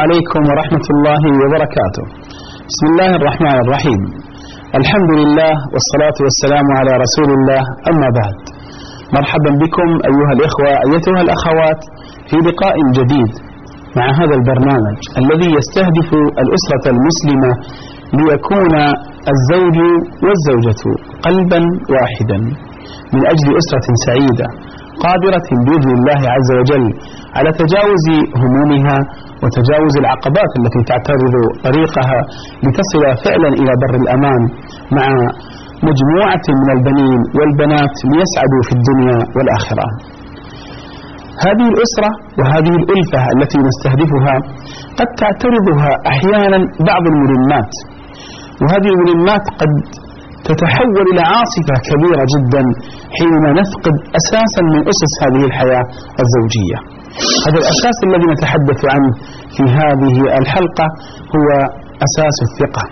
عليكم ورحمة الله وبركاته. بسم الله الرحمن الرحيم. الحمد لله والصلاة والسلام على رسول الله، أما بعد. مرحبا بكم أيها الإخوة أيتها الأخوات في لقاء جديد مع هذا البرنامج الذي يستهدف الأسرة المسلمة ليكون الزوج والزوجة قلبا واحدا من أجل أسرة سعيدة قادرة بإذن الله عز وجل على تجاوز همومها وتجاوز العقبات التي تعترض طريقها لتصل فعلا إلى بر الأمان مع مجموعة من البنين والبنات ليسعدوا في الدنيا والآخرة. هذه الأسرة وهذه الألفة التي نستهدفها قد تعترضها أحيانا بعض الملمات، وهذه الملمات قد تتحول إلى عاصفة كبيرة جدا حينما نفقد أساسا من أسس هذه الحياة الزوجية. هذا الأساس الذي نتحدث عنه في هذه الحلقة هو أساس الثقة.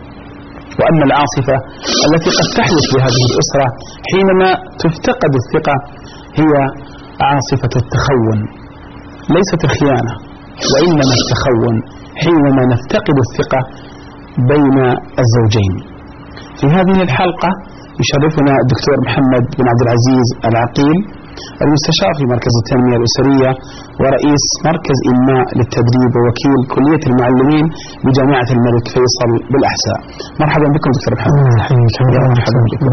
وأما العاصفة التي قد تحدث بهذه الأسرة حينما تفتقد الثقة هي عاصفة التخون، ليست الخيانة وإنما التخون حينما نفتقد الثقة بين الزوجين. في هذه الحلقة يشرفنا الدكتور محمد بن عبد العزيز العقيل، المستشار في مركز التنمية الأسرية ورئيس مركز إنماء للتدريب ووكيل كلية المعلمين بجامعة الملك فيصل بالأحساء. مرحبا بكم دكتور محمد. مرحبا بكم.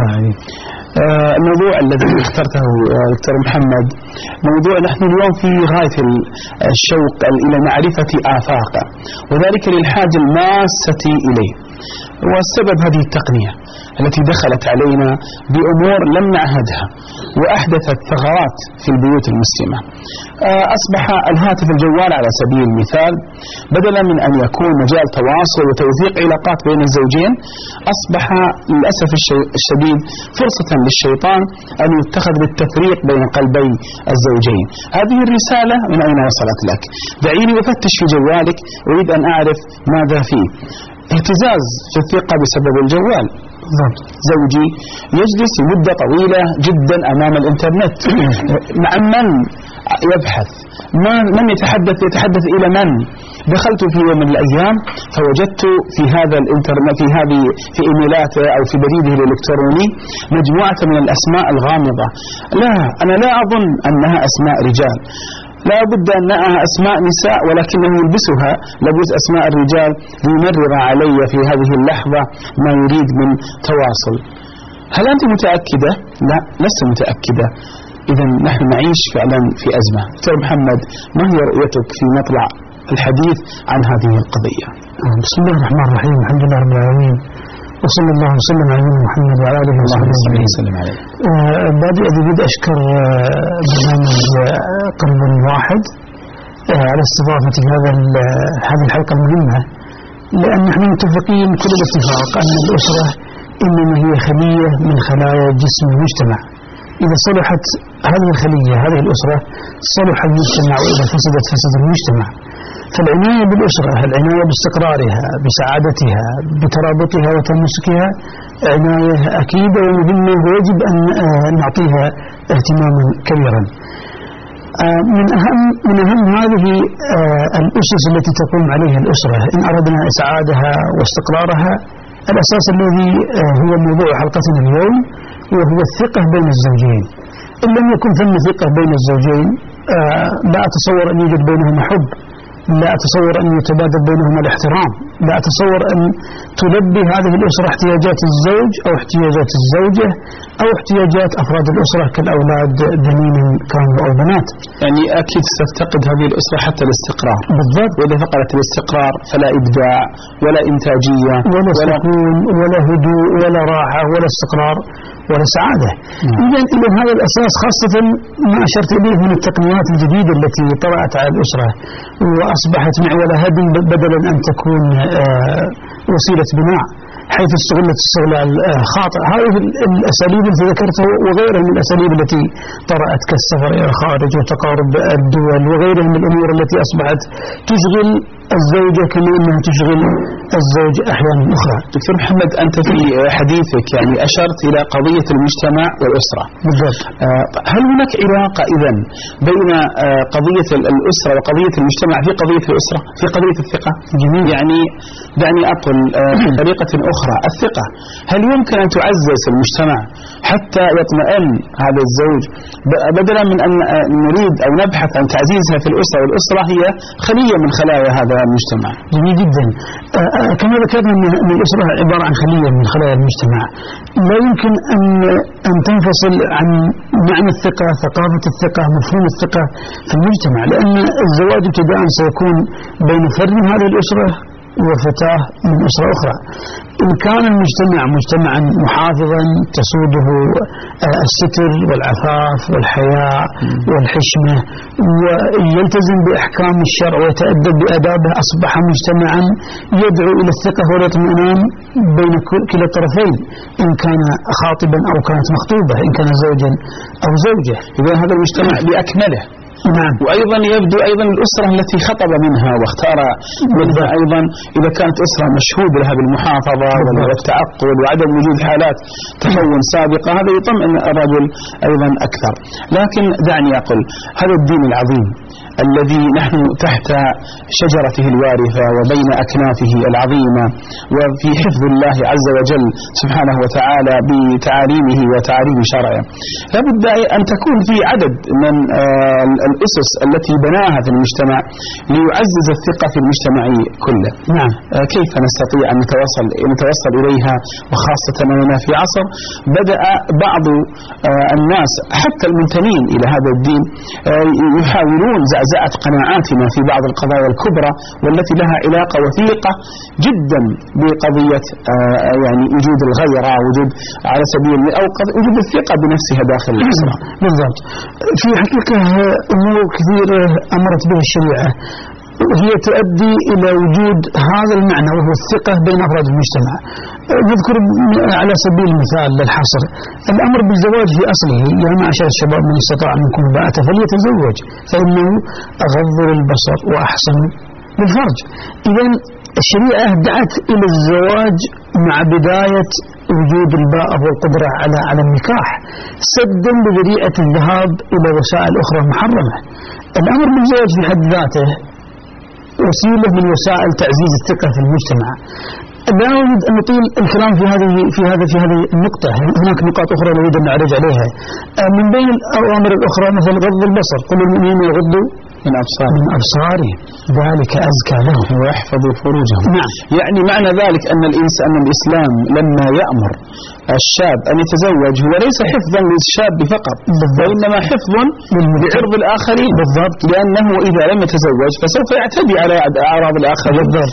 الموضوع الذي اخترته دكتور محمد موضوع نحن اليوم في غاية الشوق إلى معرفة آفاقه، وذلك للحاجة الماسة إليه. والسبب هذه التقنية التي دخلت علينا بأمور لم نعهدها وأحدثت ثغرات في البيوت المسلمة. أصبح الهاتف الجوال على سبيل المثال بدلا من أن يكون مجال تواصل وتوثيق علاقات بين الزوجين، أصبح للأسف الشديد فرصة للشيطان أن يتخذ بالتفريق بين قلبي الزوجين. هذه الرسالة من أين وصلت لك؟ دعيني أفتش في جوالك، أريد أن أعرف ماذا فيه. اهتزاز في الثقة بسبب الجوال. زوجي يجلس مدة طويلة جدا أمام الإنترنت، مع من يبحث؟ من يتحدث إلى من؟ دخلت في يوم من الأيام فوجدت في هذا الإنترنت في إيميلاته أو في بريده الإلكتروني مجموعة من الأسماء الغامضة. لا، أنا لا أظن أنها أسماء رجال، لا بد أنها أسماء نساء، ولكنه يلبسها لبس أسماء الرجال ليمرر علي في هذه اللحظة ما يريد من تواصل. هل أنت متأكدة؟ لا، لست متأكدة. إذا نحن نعيش فعلا في أزمة. دكتور محمد، ما هي رؤيتك في مطلع الحديث عن هذه القضية؟ بسم الله الرحمن الرحيم، الحمد لله رب العالمين، وصلى الله وسلم على نبينا محمد وعلى آله وصحبه وسلم عليه. بادئ أريد أشكر برنامج قلب واحد على استضافة هذه الحلقة المهمة، لأن نحن متفقين كل الاتفاق أن الأسرة إنما هي خلية من خلايا جسم المجتمع. إذا صلحت هذه الخلية هذه الأسرة صلح المجتمع، وإذا فسدت فسد المجتمع. فالعناية بالأسرة، العناية باستقرارها، بسعادتها، بترابطها وتمسكها عناية أكيدة ومهمة، ويجب أن نعطيها اهتماما كبيرا. من أهم هذه الأسس التي تقوم عليها الأسرة إن أردنا إسعادها واستقرارها، الأساس الذي هو موضوع حلقتنا اليوم وهو الثقة بين الزوجين. إن لم يكن ثم ثقة بين الزوجين لا أتصور أن يوجد بينهما حب، لا أتصور أن يتبادل بينهما الاحترام، لا أتصور أن تلبي هذه الأسرة احتياجات الزوج أو احتياجات الزوجة أو احتياجات أفراد الأسرة كالأولاد بنين كانوا أو بنات. يعني أكيد ستفتقد هذه الأسرة حتى الاستقرار. بالضبط. وإذا فقدت الاستقرار فلا إبداع ولا إنتاجية ولا سكون ولا هدوء ولا راحة ولا استقرار ولا سعادة. إذن هذا الأساس، خاصة ما أشرت إليه من التقنيات الجديدة التي طرأت على الأسرة وأصبحت معولة هدم بدلا أن تكون وسيلة بناء، حيث استغلت استغلال خاطئ. هذه الأساليب التي ذكرتها وغيرها من الأساليب التي طرأت كالسفر إلى الخارج وتقارب الدول وغيرها من الأمور التي أصبحت تشغل الزوجة كما أنها تشغل الزوج أحيانا أخرى. دكتور محمد، أنت في حديثك يعني أشرت إلى قضية المجتمع والأسرة. بالضبط. هل هناك علاقة إذن بين قضية الأسرة وقضية المجتمع في قضية الأسرة في قضية الثقة؟ جميل. يعني دعني أقول بطريقة أخرى، الثقة هل يمكن أن تعزز المجتمع حتى يطمئن هذا الزوج، بدلا من أن نريد أو نبحث عن تعزيزها في الأسرة، والأسرة هي خلية من خلايا هذا المجتمع؟ جميل جدا. كما ذكرنا أن الأسرة عبارة عن خلية من خلايا المجتمع، لا يمكن أن تنفصل عن معنى الثقة، ثقافة الثقة، مفهوم الثقة في المجتمع، لأن الزواج ابتداء سيكون بين فرد من هذه الأسرة وفتاة من أسرة أخرى. إن كان المجتمع مجتمعا محافظا تسوده الستر والعفاف والحياء والحشمة ويلتزم بأحكام الشرع ويتأدب بآدابه، أصبح مجتمعا يدعو إلى الثقة والاطمئنان بين كلا الطرفين، إن كان خاطبا أو كانت مخطوبة، إن كان زوجا أو زوجة. إذا هذا المجتمع بأكمله. نعم. وأيضا يبدو أيضا الأسرة التي خطب منها واختار منها أيضا إذا كانت أسرة مشهود لها بالمحافظة والتعقل وعدم وجود حالات تخون سابقة، هذا يطمئن الرجل أيضا أكثر. لكن دعني أقول، هذا الدين العظيم الذي نحن تحت شجرته الوارثة وبين أكنافه العظيمة وفي حفظ الله عز وجل سبحانه وتعالى بتعاليمه وتعاليم شرعه، لابد أن تكون في عدد من الأسس التي بناها في المجتمع ليعزز الثقة في المجتمع كله. نعم. كيف نستطيع أن نتوصل إليها، وخاصة أننا في عصر بدأ بعض الناس حتى المنتمين إلى هذا الدين يحاولون زعزعة قناعاتنا في بعض القضايا الكبرى والتي لها علاقة وثيقة جدا بقضية يعني وجود الغيرة، وجود على سبيل أو وجود الثقة بنفسها داخل الأسرة. بالضبط. في حقيقة أمور كثيرة أمرت بها الشريعة وهي تؤدي إلى وجود هذا المعنى وهو الثقة بين أفراد المجتمع. نذكر على سبيل المثال للحصر الأمر بالزواج في أصله: يا معشر الشباب من استطاع منكم الباءة فليتزوج فإنه أغض للبصر وأحسن للفرج. إذن الشريعة دعت إلى الزواج مع بداية وجود الباءة والقدرة على النكاح، سدا بذريعة الذهاب إلى وسائل أخرى محرمة. الأمر بالزواج في حد ذاته وسيلة من وسائل تعزيز الثقة في المجتمع. لا أريد أن نطيل الكلام في هذه النقطة، هناك نقاط أخرى نريد أن نعرج عليها. من بين الأوامر الأخرى مثل غض البصر: كل المؤمنين يغضوا من أبصارهم ذلك أزكى لهم ويحفظوا فروجهم. نعم. يعني معنى ذلك أن الإسلام لما يأمر الشاب أن يتزوج هو ليس حفظا للشاب فقط، وإنما حفظ لعرض الآخرين. بالضبط. لأنه إذا لم يتزوج فسوف يعتدي على أعراض الآخرين. بالضبط.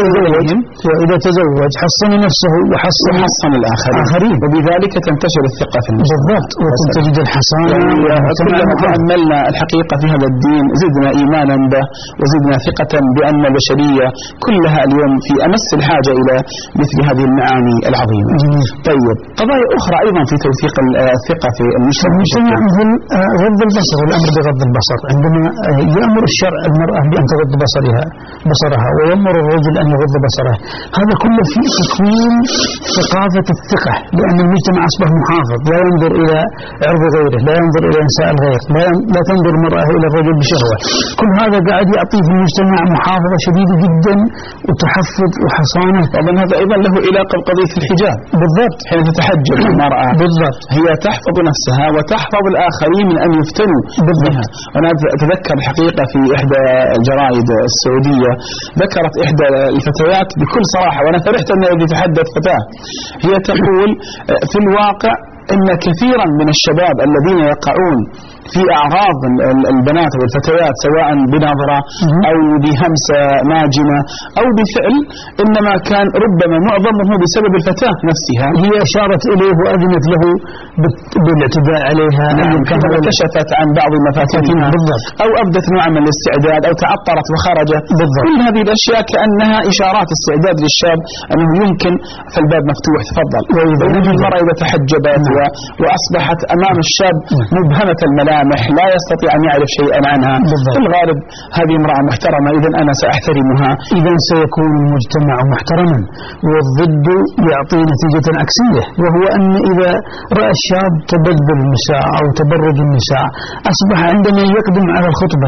وإذا تزوج حصن نفسه وحصن الآخرين، وبذلك تنتشر الثقة في المجتمع. بالضبط. وتجد الحصانة. كلما تأملنا الحقيقة في هذا الدين زدنا إيمانا به وزدنا ثقة بأن البشرية كلها اليوم في أمس الحاجة إلى مثل هذه المعاني العظيمة. طيب، قضايا أخرى أيضا في توثيق الثقة في المجتمع مثل غض البصر والأمر بغض البصر. عندما يأمر الشرع المرأة بأن تغض بصرها ويأمر الرجل أن يغض بصره، هذا كله في تكوين ثقافة الثقة، لأن المجتمع أصبح محافظ، لا ينظر إلى عرض غيره، لا ينظر إلى نساء الغير، لا تنظر المرأة إلى الرجل بشهوة. كل هذا قاعد يعطي في المجتمع محافظة شديدة جدا وتحفظ وحصانة. طبعا هذا أيضا له علاقة بقضية الحجاب. بالضبط. حين تتحجب المرأة بالضبط هي تحفظ نفسها وتحفظ الآخرين من أن يفتنوا بها. أنا أتذكر الحقيقة في إحدى الجرائد السعودية ذكرت إحدى الفتيات بكل صراحة، وأنا فرحت أن تتحدث فتاة، هي تقول في الواقع إن كثيرا من الشباب الذين يقعون في أعراض البنات والفتيات سواء بنظرة أو بهمسة ماجنة أو بفعل، إنما كان ربما معظمه بسبب الفتاة نفسها. هي أشارت إليه وأذنت له بالاعتداء عليها. نعم. كما كشفت عن بعض مفاتنها أو أبدت نوعا من الاستعداد أو تعطرت وخرجت. كل هذه الأشياء كأنها إشارات استعداد للشاب أنه يمكن، فالباب مفتوح تفضل. وإذا المرأة إذا تحجبت وأصبحت أمام الشاب مبهمة الملامح ملامح لا يستطيع أن يعرف شيئا عنها. في الغالب هذه امرأة محترمة، إذا أنا سأحترمها. إذا سيكون المجتمع محترما، والضد يعطي نتيجة عكسية، وهو أن إذا رأى الشاب تبذل النساء أو تبرج النساء، أصبح عندما يقدم على الخطبة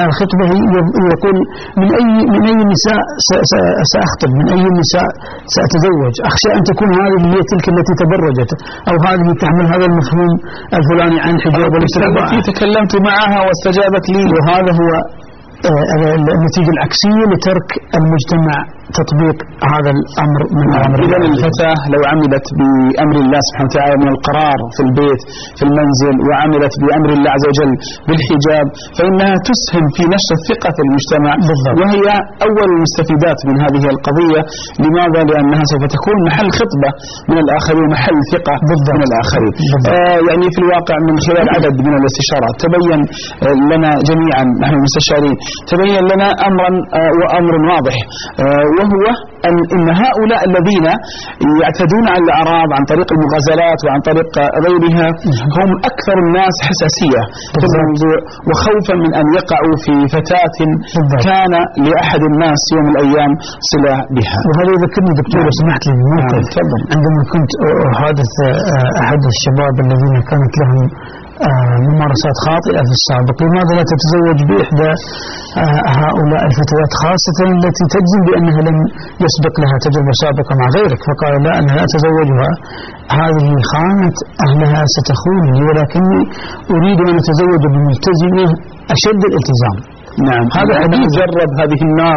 يقول من أي نساء سأخطب، من أي نساء سأتزوج، أخشى أن تكون هذه هي تلك التي تبرجت، أو هذه تحمل هذا المفهوم الفلاني عن حجاب والاسترابة. تكلمت معها واستجابت لي، وهذا هو النتيجة العكسية لترك المجتمع تطبيق هذا الأمر من أمر. إذا الفتاة لو عملت بأمر الله سبحانه وتعالى من القرار في البيت في المنزل، وعملت بأمر الله عز وجل بالحجاب، فإنها تسهم في نشر الثقة في المجتمع. بالضبط. وهي أول المستفيدات من هذه القضية. لماذا؟ لأنها سوف تكون محل خطبة من الآخرين، محل ثقة من الآخرين. يعني في الواقع من خلال عدد من الاستشارات تبين لنا جميعا نحن المستشارين، تبين لنا أمر واضح، وهو أن هؤلاء الذين يعتدون على الأعراض عن طريق المغازلات وعن طريق غيرها هم أكثر الناس حساسية في الموضوع، وخوفا من أن يقعوا في فتاة كان لأحد الناس يوم من الأيام صلة بها. وهذا يذكرني دكتور سمحت لي موقف عندما كنت أحادث أحد الشباب الذين كانت لهم ممارسات خاطئة في السابق، لماذا لا تتزوج بإحدى هؤلاء الفتيات، خاصة التي تجزم بأنها لم يسبق لها تجربة سابقة مع غيرك؟ فقال لا، أنا لا أتزوجها، هذه خانت أهلها ستخونني، ولكني أريد أن أتزوج بملتزمة أشد الالتزام. نعم، هذا حديث جرب هذه النار.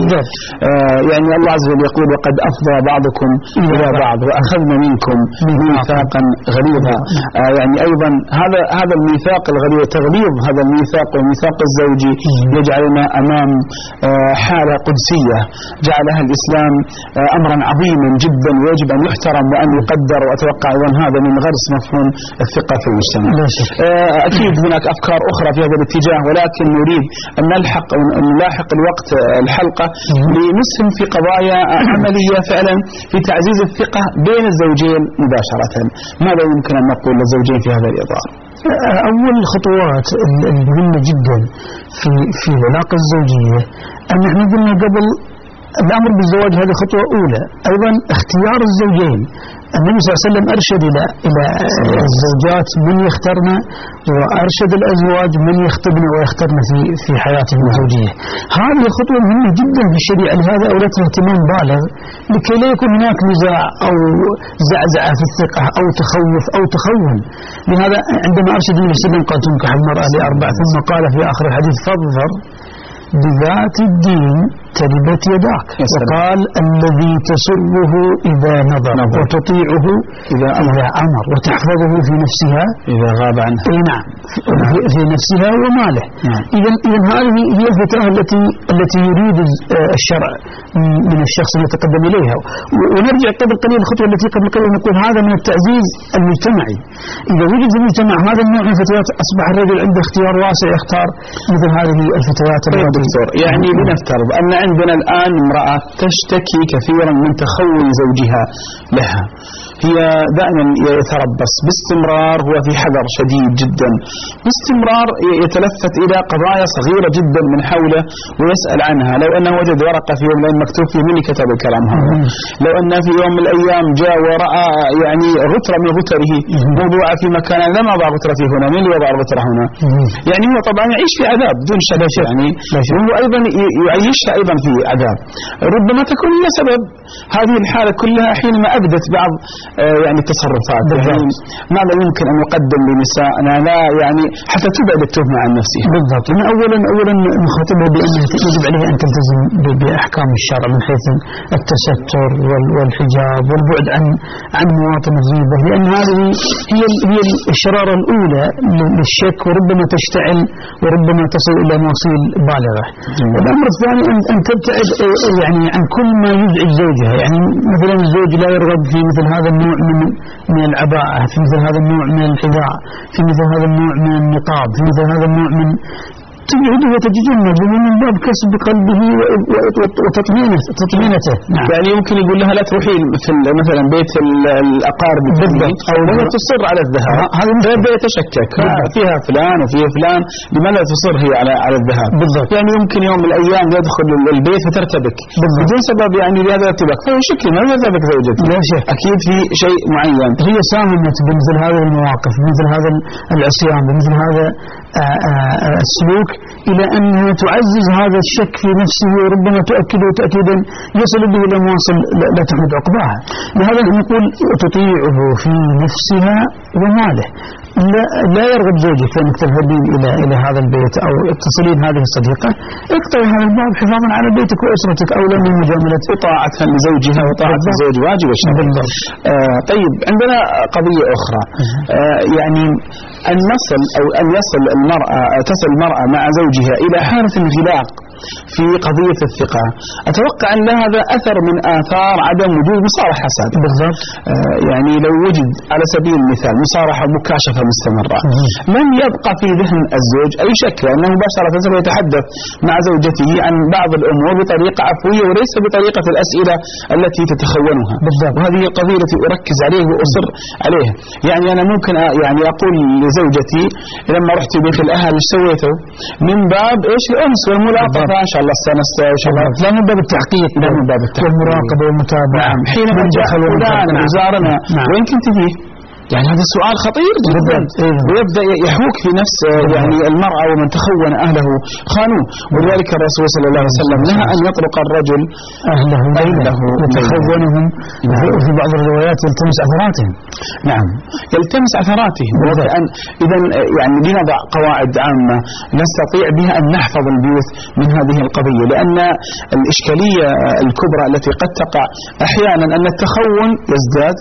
يعني الله عز وجل يقول وقد أفضى بعضكم إلى بعض وأخذنا منكم ميثاقا غليظا. يعني أيضا هذا الميثاق الغليظ، تغليظ هذا الميثاق والميثاق الزوجي يجعلنا أمام حالة قدسية جعلها الإسلام أمرا عظيما جدا، ويجب أن يحترم وأن يقدر. وأتوقع أن هذا من غرس مفهوم الثقة في المجتمع. أكيد هناك أفكار أخرى في هذا الاتجاه، ولكن نريد أن نلاحق الوقت الحلقة لنسهم في قضايا عملية فعلا في تعزيز الثقة بين الزوجين مباشرة. ماذا يمكن أن نقول للزوجين في هذا الإطار؟ أول الخطوات المهمة جدا في العلاقة الزوجية أن نحن قلنا قبل الأمر بالزواج هذه خطوة أولى. أيضا اختيار الزوجين، النبي صلى الله عليه وسلم أرشد إلى الزوجات من يختارن، وأرشد الأزواج من يخطبن ويختارن في حياتهم الزوجية. هذه خطوة مهمة جدا في الشريعة، لهذا أولتها اهتمام بالغ لكي لا يكون هناك نزاع أو زعزعة في الثقة أو تخوف أو تخون. لهذا عندما أرشد النبي صلى الله عليه وسلم قال تنكح المرأة ل4، ثم قال في آخر الحديث فاظفر بذات الدين تربت يداك، وقال الذي تسره إذا نظر وتطيعه إذا أمر وتحفظه في نفسها إذا غاب عنها. نعم، في نفسها وماله. إذن هذه هي الفتاة التي يريد الشرع من الشخص اللي يتقدم إليها. ونرجع قبل قليل الخطوة التي قبل قليل نقول هذا من التعزيز المجتمعي. إذا وجد في المجتمع هذا النوع من الفتيات أصبح الرجل عنده اختيار واسع يختار مثل هذه الفتيات. يعني لنفترض أن عندنا الآن امرأة تشتكي كثيرا من تخون زوجها لها، هي دائما يتربص باستمرار، هو في حذر شديد جدا باستمرار، يتلفت إلى قضايا صغيرة جدا من حوله ويسأل عنها. لو أنه وجد ورقة في يوم مكتوب فيه من كتب الكلام هذا، لو أنه في يوم من الأيام جاء ورأى يعني غترة من غتره موضوعة في مكان لم أضع غترة في هنا، من اللي وضع الغترة هنا؟ يعني هو طبعا يعيش في عذاب دون شك، يعني وهو أيضا يعيشها أيضا في عذاب. ربما تكون هي سبب هذه الحالة كلها حينما أبدت بعض يعني التصرفات. يعني ماذا يمكن أن يقدم لنسائنا لا يعني حتى تبعد التهمة عن نفسها؟ بالضبط. أولا نخاطبها بأنها يجب عليها أن تلتزم بأحكام الشرع من حيث التستر والحجاب والبعد عن مواطن الغيبة، لأن هذه هي الشرارة الأولى للشك، وربما تشتعل وربما تصل إلى مواصيل بالغة. الأمر الثاني أن تبتعد يعني عن كل ما يزعج زوجها. يعني مثلا الزوج لا يرغب في مثل هذا النوع من العباءة، في مثل هذا النوع من الحذاء، في مثل هذا النوع من النقاب، في مثل هذا النوع من تجعله وتتجنب من باب كسب قلبه وتطمينته. يعني يمكن يقول لها لا تروحي في مثلا بيت الأقارب أو لا تصر على الذهاب، هذا يتشكك فيها فلان وفيها فلان، لماذا تصر هي على الذهاب؟ بالضبط. يعني يمكن يوم من الأيام يدخل البيت فترتبك بدون سبب، يعني لهذا ارتباك، فهو شك ما يرتبك زوجتي، لا شك أكيد في شيء معين. هي ساهمت بمثل هذه المواقف، بمثل هذا العصيان، بمثل هذا السلوك، إلى أنها تعزز هذا الشك في نفسه، وربما تؤكده تأكيدا يصل به إلى مواصل لا تحمد عقباها. لهذا نقول تطيعه في نفسها وماله. لا يرغب زوجك أنك تذهبين إلى هذا البيت أو تصلين هذه الصديقة، اقطعي هذا الباب حفاظا على بيتك وأسرتك، أو من مجاملة وطاعة لزوجها وطاعة الزوج واجب الشرع. طيب عندنا قضية أخرى، يعني أن تصل المرأة مع زوجها إلى حالة انغلاق في قضية الثقة. أتوقع أن هذا أثر من آثار عدم وجود مصارحة سابقة. بالضبط. يعني لو وجد على سبيل المثال مصارحة مكاشفة مستمرة لم يبقى في ذهن الزوج أي شك، لأنه مباشرة سوف يتحدث مع زوجته عن بعض الأمور بطريقة عفوية وليس بطريقة الأسئلة التي تتخونها. بالضبط. وهذه القضية التي أركز عليه وأصر عليها. يعني أنا ممكن يعني أقول لزوجتي لما رحت بيت الأهل ايش سويته؟ من باب إيش الأنس والملاطفة، إن شاء الله استانست إن شاء الله، لا من باب التحقيق، لا من باب التحقيق والمراقبة والمتابعة. نعم. حينما جاء فلان وزارنا وين كنت فيه؟ يعني هذا السؤال خطير جدا، ويبدأ يحوك في نفس يعني المرأة ومن تخون أهله خانوه. ولذلك الرسول صلى الله عليه وسلم نهى أن يطرق الرجل أهله وتخونهم، وفي بعض الروايات يلتمس عثراتهم. نعم يلتمس عثراتهم. إذا يعني لنضع قواعد عامة نستطيع بها أن نحفظ البيوت من هذه القضية، لأن الإشكالية الكبرى التي قد تقع أحيانا أن التخون يزداد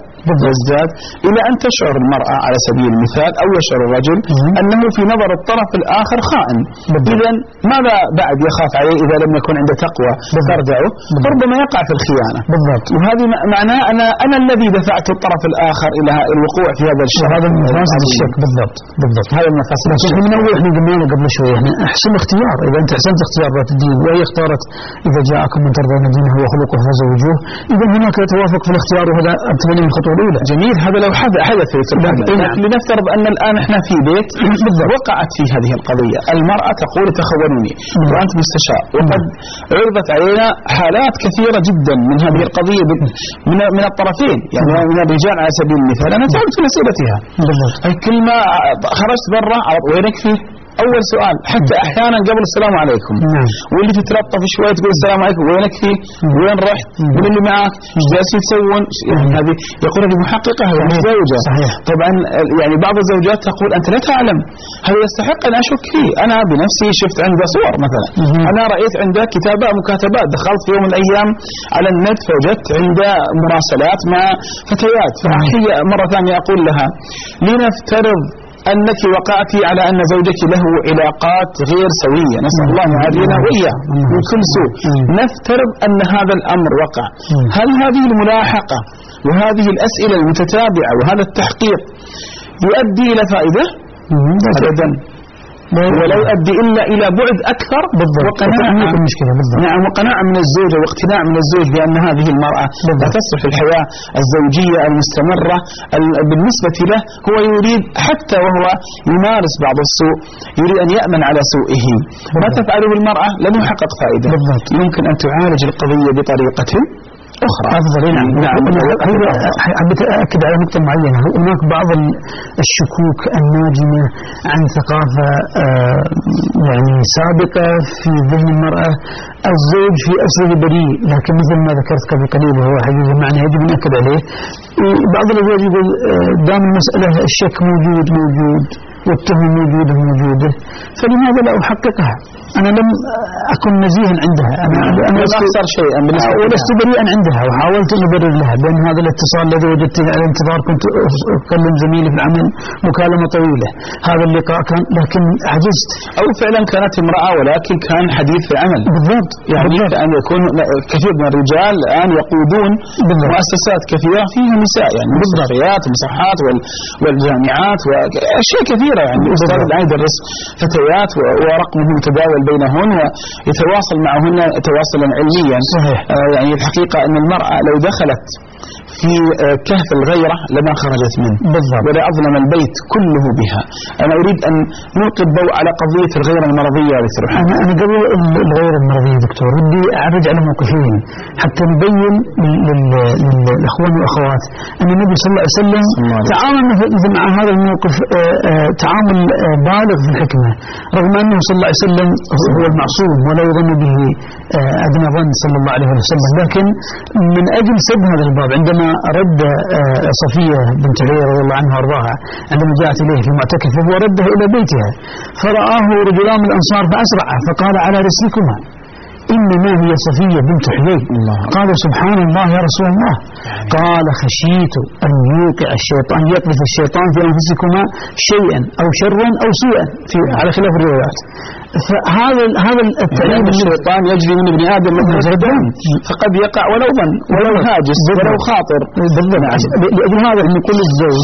إلى أن تشعر المرأة على سبيل المثال أو يشعر الرجل أنه في نظر الطرف الآخر خائن. إذن ماذا بعد يخاف عليه إذا لم يكن عنده تقوى تردعه؟ ربما يقع في الخيانة. بالضبط. وهذه معناه أنا الذي دفعت الطرف الآخر إلى الوقوع في هذا الشك. هذا من مفاسد الشك. بالضبط. هذا من مفاسد الشك. لكن من أول احنا قلنا قبل شوي يعني أحسن اختيار. إذا أنت أحسنت اختيار ذات الدين وهي اختارت إذا جاءكم من ترضون دينه وخلقه فزوجوه، إذا هناك توافق في الاختيار، وهذا أبتغي من الخطوة الأولى. جميل. هذا لو حدث لكن لنفترض أن الآن احنا في بيت وقعت في هذه القضية، المرأة تقول تخونوني وأنت مستشار، وقد عرضت علينا حالات كثيرة جدا من هذه القضية من الطرفين، يعني من الرجال على سبيل المثال. أنا تعبت في أسئلتها، كل ما خرجت برا وينك فيه أول سؤال، حتى أحيانا قبل السلام عليكم واللي تتلطف شوية تقول السلام عليكم وينك فيه، وين رحت، من اللي معك، ايش جالسين تسوون، يعني هذه يقول هذه محققة هي متزوجة. طبعا يعني بعض الزوجات تقول أنت لا تعلم، هذا يستحق أن أشك فيه. أنا بنفسي شفت عنده صور مثلا، أنا رأيت عنده مكاتبات، دخلت في يوم من الأيام على النت فوجدت عنده مراسلات مع فتيات، فهي مرة ثانية أقول لها لنفترض أنك وقعت على أن زوجك له علاقات غير سوية، نسأل الله يعافينا وإياه من كل سوء، نفترض أن هذا الأمر وقع، هل هذه الملاحقة وهذه الأسئلة المتتابعة وهذا التحقيق يؤدي إلى فائدة؟ أبدا، ولا يؤدي إلا إلى بعد أكثر وقناعة من الزوجة واقتناع من الزوج بأن هذه المرأة لا تصلح الحياة الزوجية المستمرة. بالنسبة له هو يريد حتى وهو يمارس بعض السوء يريد أن يأمن على سوءه. ما تفعله المرأة لن يحقق فائدة. يمكن أن تعالج القضية بطريقة أخرى. أفضل. نعم. حبيت أأكد على نقطة معينة. هناك بعض الشكوك الناجمة عن ثقافة يعني سابقة في ذهن المرأة. الزوج في أصله بريء، لكن مثل ما ذكرت قبل قليل وهو حقيقة معنى يجب أن نأكد عليه. بعض الأزواج يقول دام المسألة الشك موجود والتهم موجودة، فلماذا لا أحققها؟ أنا لم أكن نزيها عندها، أنا أخسر شيئا ولست بريئا عندها، وحاولت أن أبرر لها بأن هذا الاتصال الذي وجدته على الانتظار، كنت أكلم زميلي في العمل مكالمة طويلة، هذا اللقاء كان لكن عجزت. أو فعلا كانت امرأة ولكن كان حديث في العمل. بالضبط. يعني أن يكون كثير من الرجال الآن يقودون مؤسسات كثيرة فيها نساء، يعني مستشفيات ومصحات والجامعات وأشياء كثيرة كثيرة، يعني الأستاذ الآن يدرس فتيات ورقمه متداول بينهن ويتواصل معهن تواصلا علميا. يعني الحقيقة أن المرأة لو دخلت في كهف الغيرة لما خرجت منه بالضبط، ولا أظلم البيت كله بها. أنا أريد أن نلقي الضوء على قضية الغيرة المرضية يا دكتور. أنا قبل الغيرة المرضية دكتور بدي أعرج على موقفين حتى نبين للإخوان والأخوات أن النبي صلى الله عليه وسلم تعامل مثل مع هذا الموقف تعامل بالغ في الحكمة، رغم أنه صلى الله عليه وسلم هو المعصوم ولا يظن به أدنى ظن صلى الله عليه وسلم، لكن من أجل سد هذا الباب عندما رد صفية بنت حيي رضي الله عنها وارضاها عندما جاءت إليه في معتكف وهو رده إلى بيتها فرآه رجلان من الأنصار فأسرعه فقال على رسلكما إنما هي صفية بنت حيي. قال سبحان الله يا رسول الله. قال خشيت أن يوقع الشيطان يقذف الشيطان في أنفسكما شيئا أو شرا أو سوءا على خلاف الروايات. فهذا التعليم الشيطان يجري من ابن آدم فقد يقع ولو ظن ولو هاجس ولو خاطر. لأجل هذا نقول الزوج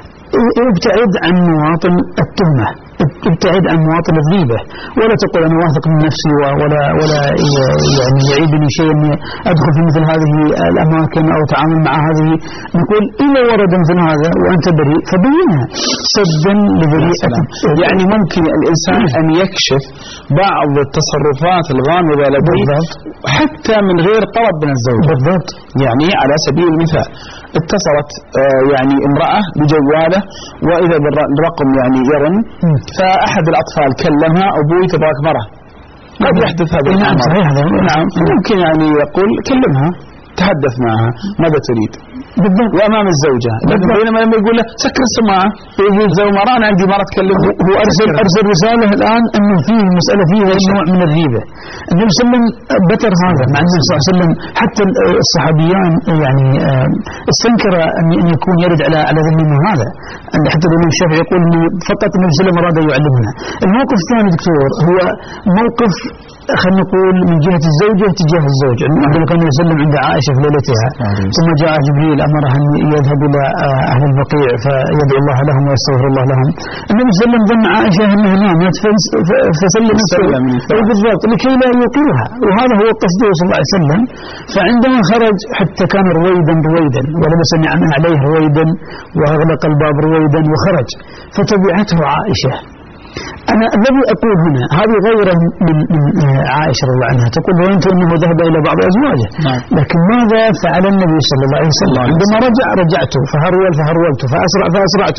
ابتعد عن مواطن التهمة، ابتعد عن مواطن الغيبة، ولا تقول أنا واثق من نفسي ولا يعني يعيبني شيء أني أدخل في مثل هذه الأماكن أو تعامل مع هذه. نقول إذا ورد مثل هذا وأنت بريء فبينها سدا لبريئة. يعني ممكن الإنسان أن يكشف بعض التصرفات الغامضة لديه حتى من غير طلب من الزوج. بالضبط. يعني على سبيل المثال اتصلت يعني امرأة بجواله وإذا بالرقم يعني يرن، فأحد الأطفال كلمها أبوي تبغاك مرة. قد يحدث هذا. نعم صحيح. نعم ممكن يعني يقول كلمها تحدث معها ماذا تريد بالضبط وأمام الزوجة، لكن بينما لما يقول له سكر السماعة يجي زوج مرة أنا عندي مرة تكلمه. هو أرسل رسالة الآن أنه فيه مسألة فيها نوع من الريبة. النبي صلى الله عليه وسلم بتر هذا مع النبي صلى الله عليه وسلم حتى الصحابيان يعني استنكر أن يكون يرد على ذنبه هذا، حتى الإمام الشافعي يقول أنه فقط النبي صلى الله عليه وسلم أراد أن يعلمنا. الموقف الثاني دكتور هو موقف خلينا نقول من جهة الزوجة تجاه الزوج. عندما كان يسلم عند عائشة في ليلتها ثم جاء جبريل أمرها أن يذهب إلى أهل البقيع فيدعو الله لهم ويستغفر الله لهم. النبي صلى الله عليه وسلم ظن عائشة أنها نامت فسلم بالضبط لكي لا يوقظها، وهذا هو قصده صلى الله عليه وسلم. فعندما خرج حتى كان رويدا ولبس عليه رويدا وأغلق الباب رويدا وخرج فتبعته عائشة. أنا الذي أقول هنا هذه غيرة من عائشة رضي الله عنها تقول ظننت أنه ذهب إلى بعض أزواجه، لكن ماذا فعل النبي صلى الله عليه وسلم؟ عندما رجعت فهرولت فأسرعت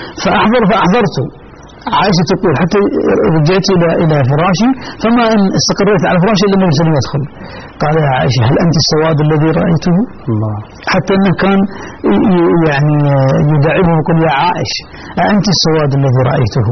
فأحضرت. عائشة تقول حتى رجعت إلى فراشي فما أن استقريت على فراشي إلا النبي صلى الله عليه وسلم يدخل. قال يا عائشة هل أنت السواد الذي رأيته؟ الله. حتى أنه كان يعني يداعبه يقول يا عائش أنت السواد الذي رأيته؟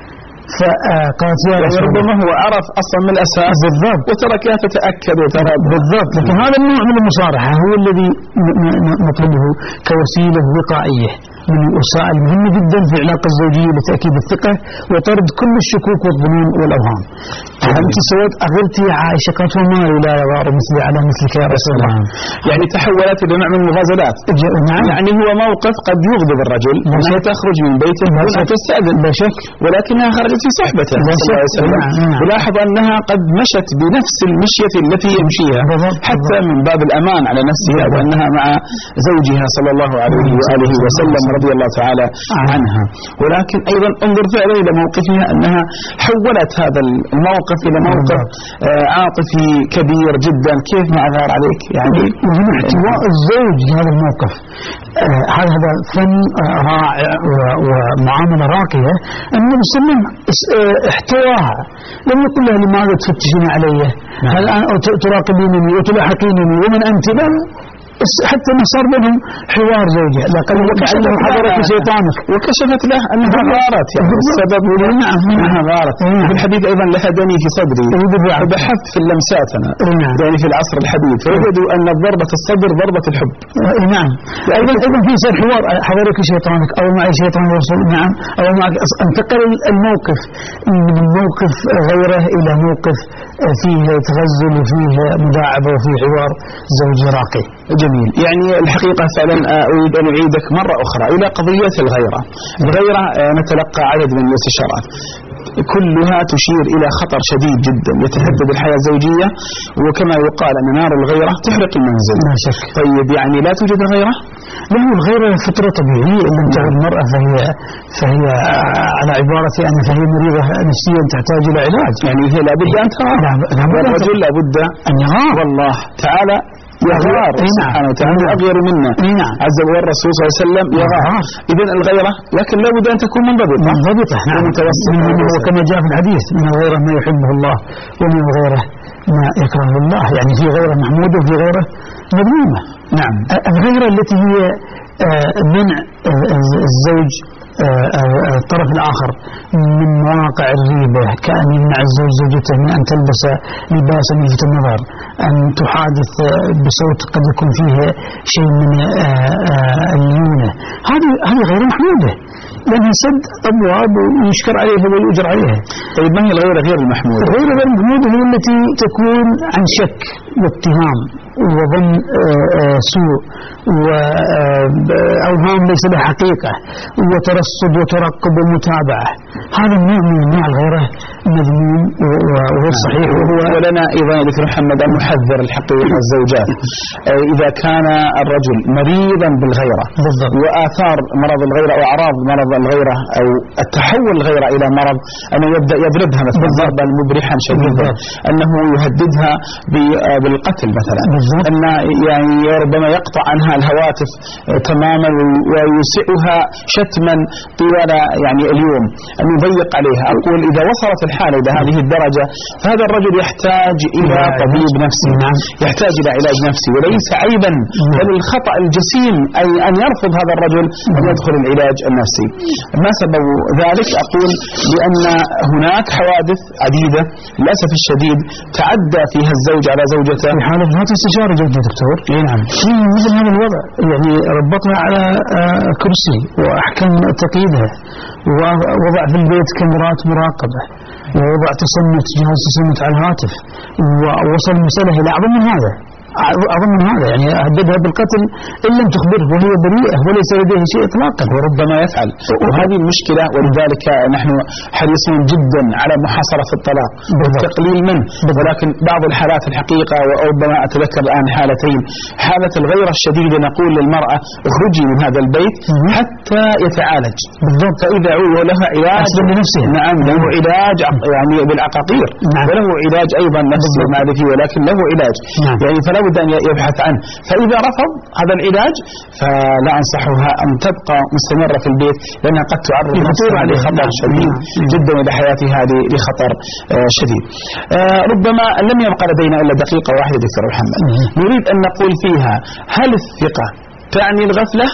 فقالت يا رسول الله ربما هو عرف أصلا من الأساس بالضبط وتركها تتأكد بالضبط. لكن هذا النوع من المصارحة هو الذي نطلبه كوسيلة وقائية من الوسائل مهمة جدا في العلاقة الزوجية لتأكيد الثقة وطرد كل الشكوك والظنون والأوهام. أنت سواد أغلت يا عائشة قالت وما لا يغار مثلي على مثلك يا رسول الله. يعني تحولت إلى نوع من المغازلات. يعني هو موقف قد يغضب الرجل أنها تخرج من بيته ولا تستأذن لا شك، ولكنها خرجت في صحبته صلى الله عليه وسلم. ولاحظ أنها قد مشت بنفس المشية التي يمشيها حتى من باب الأمان على نفسها وأنها مع زوجها صلى الله عليه وآله وسلم رضي الله تعالى عنها. ولكن أيضا انظر فعلا إلى موقفها أنها حولت هذا الموقف إلى موقف عاطفي كبير جدا. كيف ما أغار عليك يعني احتواء الزوج لهذا الموقف هذا فن رائع ومعاملة راقية. النبي صلى الله عليه وسلم احتواها، لم يقل لها لماذا تفتشين علي؟ هل تراقبينني وتلاحقينني ومن أنت؟ لا، حتى ما صار بينهم حوار زوجي. لقد وكشفت حضرك شيطانك وكشفت له أنها غارت يعني السبب أنها غارت. في الحديث أيضا لحدني في صدري فبحثت في اللمسات أنا يعني في العصر الحديث فوجدوا أن ضربة الصدر ضربة الحب. نعم. أيضا في صار حوار حضرك شيطانك أو معي شيطان رسول. نعم. أو معك انتقل الموقف من موقف غيره إلى موقف فيه تغزل وفيه مداعبة وفيه حوار زوجي راقي. جميل. جميل. يعني الحقيقة فعلا أريد أن أعيدك مرة أخرى إلى قضية الغيرة. الغيرة نتلقى عدد من الاستشارات كلها تشير إلى خطر شديد جدا يتهدد الحياة الزوجية، وكما يقال أن نار الغيرة تحرق المنزل. لا شك. طيب يعني لا توجد غيرة؟ لا، الغيرة فطرة طبيعية. إن لم المرأة فهي على عبارة أن فهي مريضة نفسيا تحتاج إلى علاج. يعني هي لابد أن تغار، والرجل لابد أن يغار. والله تعالى يغار سبحانه وتعالى أغير منا عز وجل، الرسول صلى الله عليه وسلم يغار. إذن الغيرة لكن لابد أن تكون منضبطة ومتوسطة، وكما جاء في الحديث من الغيرة ما يحبه الله ومن الغيرة ما يكرهه الله. يعني في غيرة محمودة وفي غيرة مذمومة. نعم. الغيرة التي هي منع الزوج أو الطرف الآخر من مواقع الريبة، كأن يمنع الزوج زوجته من أن تلبس لباسا يلفت النظر، أن تحادث بصوت قد يكون فيه شيء من الليونة، هذه غير محمودة، لأنها سد أبواب يشكر عليها ويؤجر عليها. طيب ما هي الغيرة غير المحمودة؟ الغيرة غير المحمودة هي التي تكون عن شك واتهام وظن سوء وأوهام ليس لها حقيقة وترصد وترقب ومتابعة. هذا النوع من أنواع الغيرة مذموم وغير صحيح. ولنا أيضا يا دكتور محمد أن نحذر الحقيقة الزوجات إذا كان الرجل مريضا بالغيرة وآثار مرض الغيرة أو أعراض مرض الغيرة أو التحول الغيرة إلى مرض، أنه يبدأ يضربها مثلا ضربا مبرحا شديدا، أنه يهددها بالقتل مثلا، أن يعني ربما يقطع عنها الهواتف تماما ويسعها شتما طوال يعني اليوم، أن يضيق عليها. أقول إذا وصلت الحالة إلى هذه الدرجة فهذا الرجل يحتاج إلى طبيب نفسي، يحتاج إلى علاج نفسي، وليس عيبا بل الخطأ الجسيم أي أن يرفض هذا الرجل أن يدخل العلاج النفسي. ما سبب ذلك؟ أقول لأن هناك حوادث عديدة للأسف الشديد تعدى فيها الزوج على زوجته. في حالة هذه استشارة جدا دكتور. نعم. في مثل هذا الوضع يعني ربطنا على كرسي وأحكم تقييدها، ووضع في البيت كاميرات مراقبة، ووضع تصنت جهاز تصنت على الهاتف، ووصل المسألة إلى أعظم من هذا يعني هددها بالقتل إن لم تخبره وهي بريئة وليس لديه شيء إطلاقا، وربما يفعل. وهذه المشكلة، ولذلك نحن حريصون جدا على محاصرة الطلاق والتقليل منه. ولكن بعض الحالات الحقيقة، وربما أتذكر الآن حالتين، حالة الغيرة الشديدة نقول للمرأة اخرجي من هذا البيت حتى يتعالج، فإذا لها علاج لنفسه. نعم، له علاج يعني بالعقاقير، وله علاج أيضا نفسي معرفي، ولكن له علاج يعني فلا بد أن يبحث عنه. فإذا رفض هذا العلاج فلا أنصحها أن تبقى مستمرة في البيت، لأنها قد تعرض نفسها لخطر شديد جدا إلى حياتها لخطر شديد. ربما لم يبقى لدينا إلا دقيقة واحدة دكتور محمد، نريد أن نقول فيها هل الثقة تعني الغفلة؟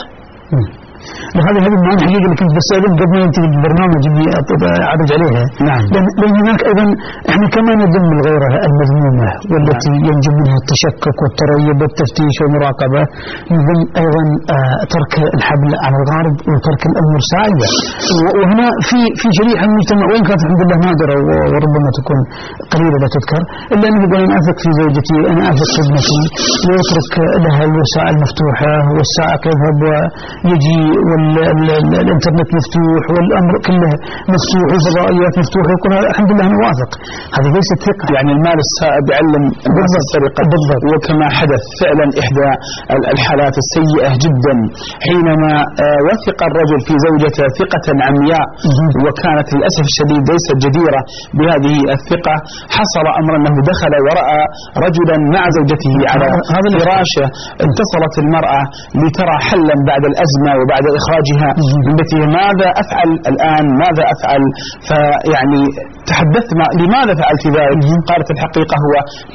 هذه المعاني حقيقة اللي كنت بسألهم قبل ما ينتهي البرنامج اللي أعرج عليها. نعم. لأن هناك أيضا إحنا كمان نذم الغيرة المذمومة والتي ينجم منها التشكك والتريب والتفتيش والمراقبة. نذم أيضا ترك الحبل على الغارب وترك الأمور سائبة. وهنا في شريحة من المجتمع وإن كانت الحمد لله نادرة وربما تكون قليلة لا تذكر، إلا أنه يقول أنا أثق في زوجتي، أنا أثق في ابنتي، ويترك لها الوسائل مفتوحة والسائق يذهب ويجي والإنترنت مفتوح والأمر كله مفتوح والفضائيات مفتوحة، يقول الحمد لله أنا واثق. هذه ليست ثقة. يعني المال السائب يعلم الناس السرقة. وكما حدث فعلا إحدى الحالات السيئة جدا حينما وثق الرجل في زوجته ثقة عمياء وكانت للأسف الشديد ليست جديرة بهذه الثقة. حصل أمر أنه دخل ورأى رجلا مع زوجته على فراشه. اتصلت المرأة لترى حلا بعد الأزمة وبعد إخراجها من بيتها. ماذا أفعل الآن؟ ماذا أفعل؟ فيعني تحدثت لماذا فعلت ذلك؟ قالت الحقيقة هو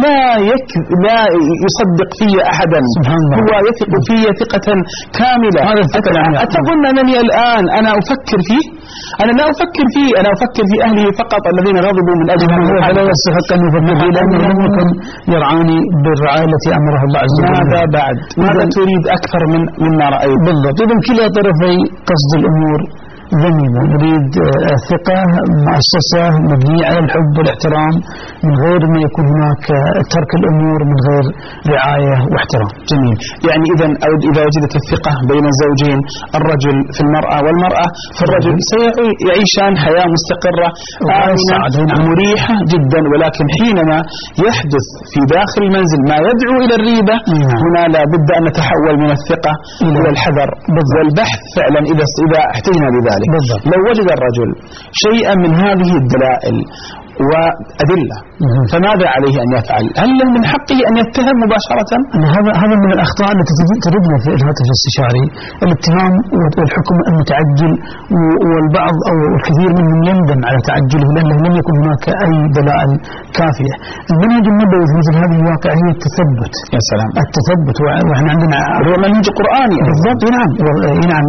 لا يصدق في أحدا، هو يثق في ثقة كاملة. أتظن أنني الآن أنا أفكر فيه؟ أنا لا أفكر فيه، أنا أفكر في أهله فقط الذين غضبوا من أجل هذا. لا يستحق أن يفكر فيه لأنه لم يكن يرعاني بالرعاية التي أمره الله عز وجل. ماذا بعد؟ ماذا تريد أكثر مما رأيت؟ بالضبط. إذن كلا طرفي قصد الأمور ذميمة. نريد ثقة مؤسسة مبنية على الحب والاحترام من غير ما يكون هناك ترك الأمور من غير رعاية واحترام. جميل. يعني إذا وجدت الثقة بين الزوجين، الرجل في المرأة والمرأة في الرجل، سيعيشان حياة مستقرة آمنة مريحة جدا. ولكن حينما يحدث في داخل المنزل ما يدعو إلى الريبة، هنا لا بد أن نتحول من الثقة إلى الحذر والبحث فعلا إذا احتجنا لذلك. لو وجد الرجل شيئا من هذه الدلائل وأدلة فماذا عليه أن يفعل؟ هل من حقه أن يتهم مباشرة؟ هذا من الأخطاء التي تردنا في الهاتف الاستشاري، الاتهام والحكم المتعجل، والبعض أو الكثير منهم يندم على تعجله لأنه لم يكن هناك أي دلائل كافية. المنهج النبوي في مثل هذه الواقع هي التثبت. يا سلام. التثبت، وإحنا عندنا هو منهج قرآني بالضبط. نعم نعم.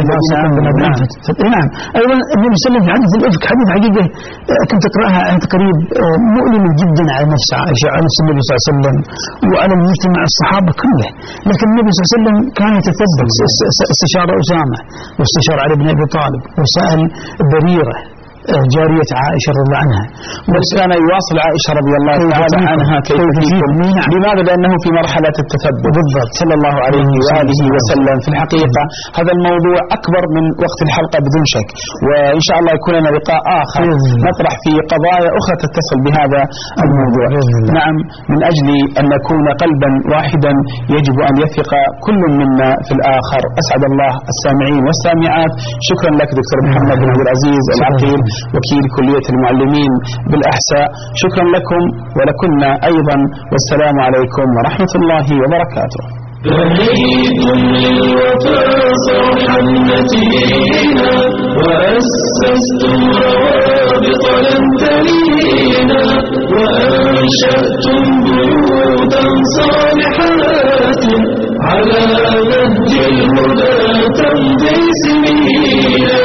نعم. أيضا النبي صلى الله عليه وسلم في حديث الإفك، حديث حقيقة كنت أقرأها عن قريب، مؤلم جدا على نفس عائشة، على نفس النبي صلى الله عليه وسلم وعلى المجتمع الصحابة كله. لكن النبي صلى الله عليه وسلم كان يتثبت. استشار أسامة واستشار علي بن أبي طالب وسأل بريرة جارية عائشة رضي الله عنها، وكان يواصل عائشة رضي الله تعالى عنها كيف فيكم. لماذا؟ لأنه في مرحلة التثبت بالضبط صلى الله عليه وآله وسلم. في الحقيقة هذا الموضوع أكبر من وقت الحلقة بدون شك، وإن شاء الله يكون لنا لقاء آخر نطرح في قضايا أخرى تتصل بهذا الموضوع. نعم، من أجل أن نكون قلبا واحدا يجب أن يثق كل منا في الآخر. أسعد الله السامعين والسامعات. شكرا لك دكتور محمد بن عبد العزيز العقيل، وكيل كلية المعلمين بالأحساء. شكرا لكم ولكنا أيضا، والسلام عليكم ورحمة الله وبركاته. بنيتم للوفاء صرحا متينا، وأسستم روابط لن تلينا، وأنشأتم بيوتا صالحات على نهج الهدى تمضي سنينا.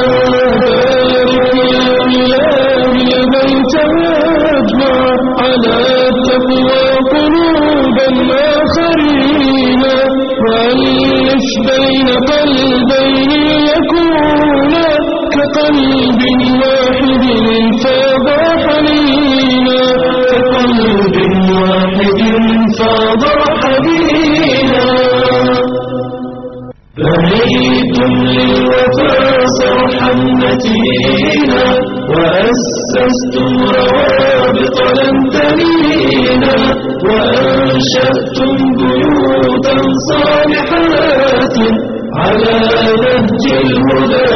البيت واجمع على التقوى قلوبا آخرين، وألف بين قلبين يكونا كقلب واحد فاض حنينا، كقلب واحد فاض حنينا. بنيتم للوفاء صرحا متينا، وأسستم روابط لن تلينا، وأنشأتم بيوتا صالحات على نهج الهدى